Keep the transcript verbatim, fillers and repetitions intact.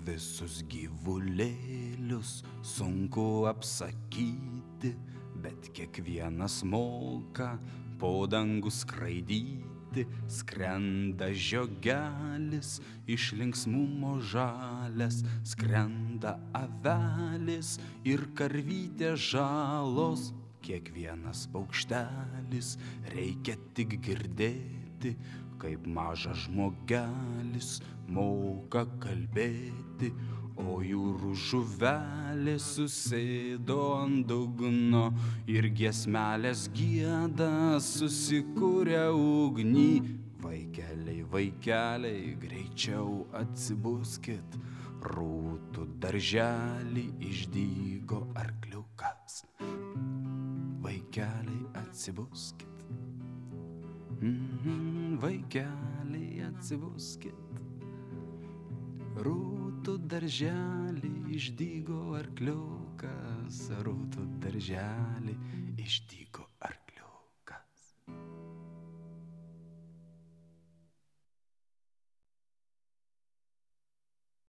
Visus gyvulėlius sunku apsakyti, bet kiekvienas moka po dangų skraidyti. Skrenda žiogelis iš linksmumo žalias, skrenda avelis ir karvytė žalos. Kiekvienas paukštelis reikia tik girdėti, kaip mažas žmogelis moka kalbėti. O jūrų žuvelės susėdo ant dugno ir giesmelės gieda susikūrę ugnį. Vaikeliai, vaikeliai, greičiau atsibuskit, rūtų darželį išdygo arkliukas. Vaikeliai, atsibuskit. Mm-hmm, vaikeliai, atsibuskit. Rūtų darželį išdygo arkliukas, rūtų darželį išdygo